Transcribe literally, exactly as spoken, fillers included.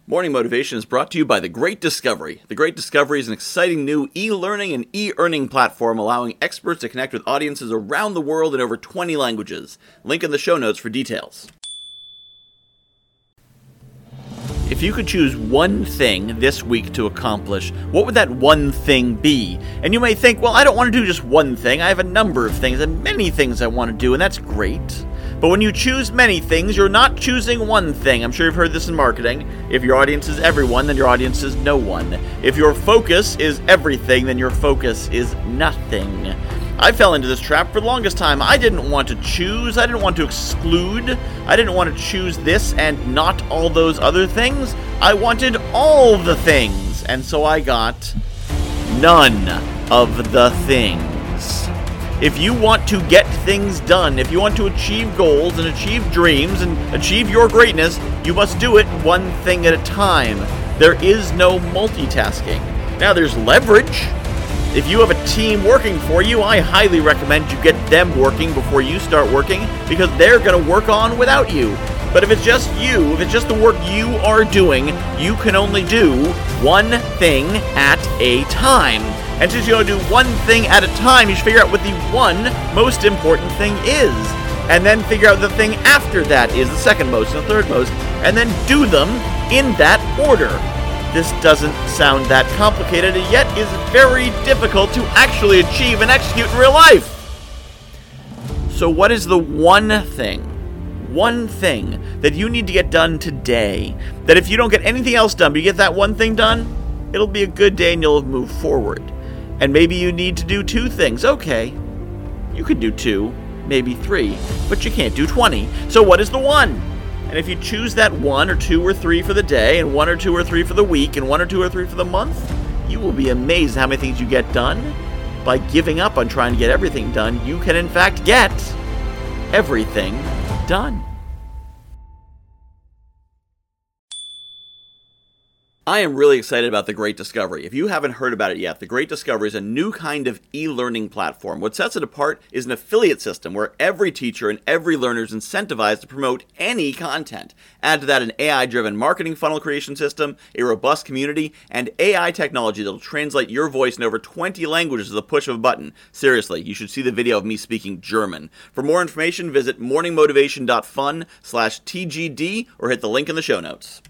Morning Motivation is brought to you by The Great Discovery. The Great Discovery is an exciting new e-learning and e-earning platform allowing experts to connect with audiences around the world in over twenty languages. Link in the show notes for details. If you could choose one thing this week to accomplish, what would that one thing be? And you may think, well, I don't want to do just one thing. I have a number of things and many things I want to do, and that's great. But when you choose many things, you're not choosing one thing. I'm sure you've heard this in marketing. If your audience is everyone, then your audience is no one. If your focus is everything, then your focus is nothing. I fell into this trap for the longest time. I didn't want to choose. I didn't want to exclude. I didn't want to choose this and not all those other things. I wanted all the things. And so I got none of the things. If you want to get things done, if you want to achieve goals and achieve dreams and achieve your greatness, you must do it one thing at a time. There is no multitasking. Now, there's leverage. If you have a team working for you, I highly recommend you get them working before you start working because they're going to work on without you. But if it's just you, if it's just the work you are doing, you can only do one thing at a time. And since you only do one thing at a time, you should figure out what the one most important thing is. And then figure out the thing after that is the second most and the third most. And then do them in that order. This doesn't sound that complicated, and yet is very difficult to actually achieve and execute in real life. So what is the one thing, one thing that you need to get done today, that if you don't get anything else done, but you get that one thing done, it'll be a good day and you'll move forward. And maybe you need to do two things. Okay, you could do two, maybe three, but you can't do twenty. So what is the one? And if you choose that one or two or three for the day, and one or two or three for the week, and one or two or three for the month, you will be amazed how many things you get done. By giving up on trying to get everything done, you can in fact get everything done. I am really excited about The Great Discovery. If you haven't heard about it yet, The Great Discovery is a new kind of e-learning platform. What sets it apart is an affiliate system where every teacher and every learner is incentivized to promote any content. Add to that an A I-driven marketing funnel creation system, a robust community, and A I technology that will translate your voice in over twenty languages with the push of a button. Seriously, you should see the video of me speaking German. For more information, visit morningmotivation.fun slash TGD or hit the link in the show notes.